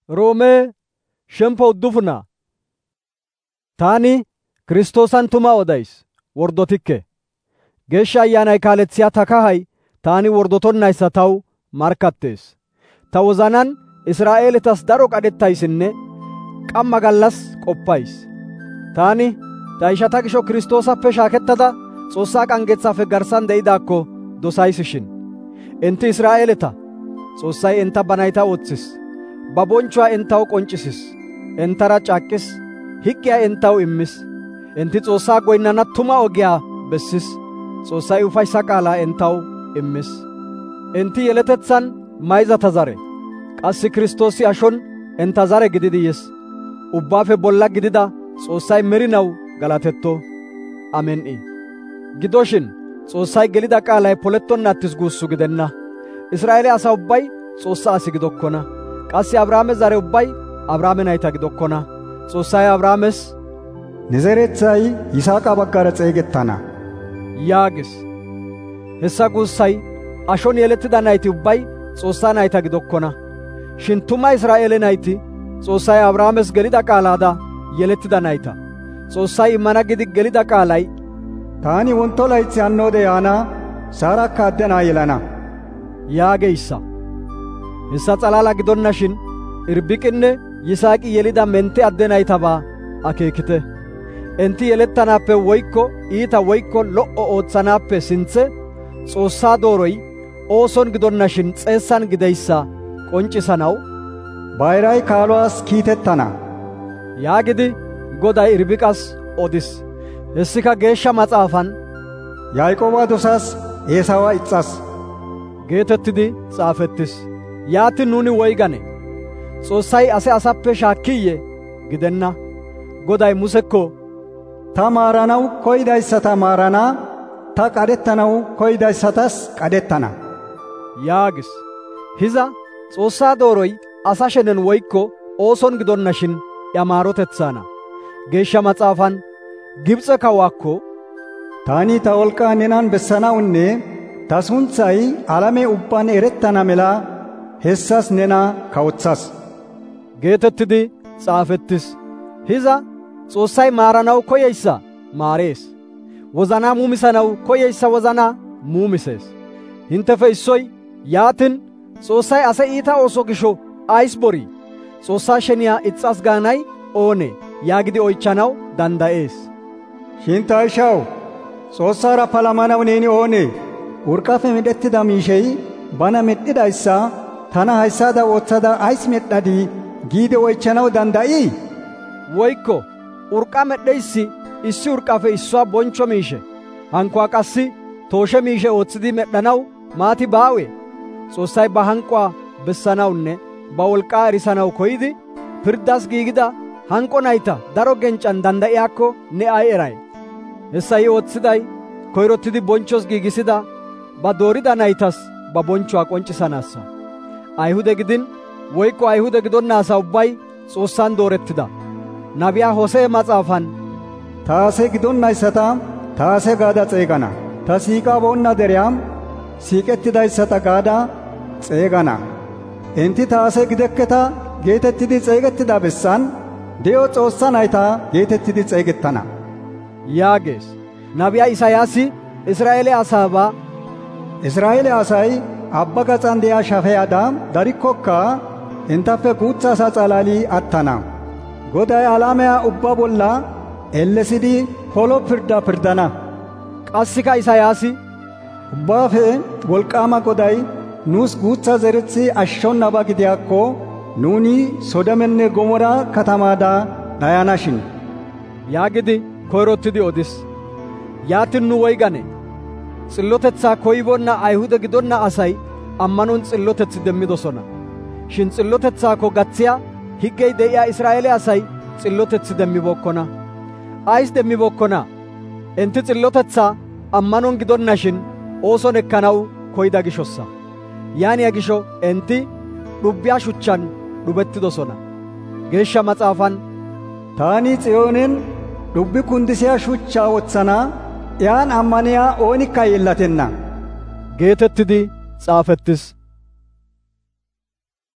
Roome shempo uddufuna. Taani Kiristoosan tuma odays, wordotikke. Geeshsha Ayyaanay kaalethiya ta kahay taani wordotonnayssa taw markkattees. Ta wozanan Israa'eeletas daro qadhettayssinne qamma gallas qoppays. Taani ta ishata gisho Kiristoosappe shaakettada Xoossaa qanggethaafe garssan de'idaakko dosaysishin. Enti Israa'eeleta. Xoossay enta ba nayta ooththis. Ba bonchchuwaa entaw qonccisis. Entara caaqqis. Higgiyaa entaw immis. Enti Xoossaa goynnana tuma ogiyaa bessis. Xoossay ufayssa qaalaa entaw immis. Enti yeletetsan mayzata zare. Qassi Kiristoosi ashon enta zare gididi yes. Ubbaafe bolla gidida Xoossay merinaw galatetto. Amen"i. Gidoshin Xoossay gelida qaalay polettonna attis guussu gidenna. Israa'eele asa ubbay Xoossaa asi gidokkona. Qassi Abrahaame zare ubbay Abrahaame nayta gidokkona. Xoossay Abrahaames, "Ne zerethay Yisaaqa baggara xeegettana" yaagis. Hessa guussay ashon yelettida nayti ubbay Xoossaa nayta gidokkona. Shin tuma Israa'eele nayti Xoossay Abrahaames gelida qaalaada yelettida nayta. Xoossay immana gidi gelida qaalay, "Taani wonto laythi hannoode yaana, Saarakka adde naa yelana" yaageyssa. Hessa xalaala gidonnashin Irbiqinne Yisaaqi yelida mente adde naytabaa akeekite. Enti yelettanaappe woykko iita woykko lo"o oothanaappe sinthe Xoossaa dooroy ooson gidonnashin xeessan gideyssa qonccisanaw, "Bayray kaaluwaas kiitettana" yaagidi Goday Irbiqas odis. Hessika Geeshsha Maxaafan, "Yaaqooba dosas, Eesawa ixxas" geetettidi xaafettis. Yaatin nuuni woygane? Xoossay ase asappe shaakkiyye? Gidenna. Goday Musekko, "Ta maaranaw koydayssata maarana, ta qadhettanaw koydayssatas qadhettana" yaagis. Hiza Xoossaa dooroy asa shenen woykko ooson gidonnashin iya maarotetsaana. Geeshsha Maxaafan Gibxe kawaakko, "Taani ta wolqqaa nenan bessanawunne ta sunthay alame ubbaan erettana mela hessas nena kawothas" geetettidi xaafettis. Hiza Xoossay maaranaw koyeyssa maarees. Wozanaa muumisanaw koyeyssa wozanaa muumisees. Hintefe issoy, "Yaatin Xoossay ase iita ooso gisho ays borii? Xoossaa sheniyaa ixxas gaanay oonee?" yaagidi oychanaw danda'ees. Shin ta ishaw, Xoossaara palamanaw neeni oonee? Urqqafe medhettida miishey bana medhidayssa tana hayssaada ooththada ays medhadii giide oychanaw danda'ii? Woykko urqqa medheyssi issi urqqafe issuwaa bonchcho miishe, hankuwaa qassi tooshe miishe ooththidi medhanaw maati baawee? Xoossay ba hanquwaa bessanawunne ba wolqqaa erisanaw koyidi pirddas giigida hanqo nayta daro genccan danda'iyaakko ne ay eray? Hessa I ooththiday koyrottidi bonchchos giigisida ba doorida naytas ba bonchchuwaa qonccisanaassa. Ayhude gidin woykko ayhude gidonna asa ubbay Xoossan doorettida. Nabiyaa Hosee Maxaafan, "Ta ase gidonnayssata ta ase gaada xeegana; ta siiqaboonna deriyaa siiqettidayssata gaada xeegana. Enti ta ase gidekketa geetettidi xeegettida bessan de'o Xoossa nayta geetettidi xeegettana" yaagees. Nabiyaa Isayaasi Israa'eele asaabaa, "Israa'eele asay abba gaxan de'iyaa shafeyaada darikkokka entappe guutsa asa xalaalii attana. Goday alameyaa ubbaa bolla ellesidi polo pirdaa pirdana." Qassika Isayaasi, "Ubbaafe wolqaama Goday nuus guutsa zerethi ashshonnaba gidiyaakko nuuni Sodomenne Gomora katamaada dhayanashin" yaagidi koyrottidi odis. Yaatin nu woygane? Xillotetsaa koyiboonna Ayhude gidonna asay ammanon xillotetsi demmidosona. Shin xillotetsaakko gatsiyaa higgey de'iyaa Israa'eele asay xillotetsi demmibookkona. Ays demmibookkona? Enti xillotetsaa ammanon gidonnashin ooson ekkanaw koyda gishossa. Yaaniyaa gisho enti dhubbiyaa shuchchan dhubettidosona. Geeshsha Maxaafan, "Taani Xiyoonen dhubbi kundisiyaa shuchchaa wotsana, iyaan ammaniyaa oonikka yeellatenna" geetettidi xaafettis.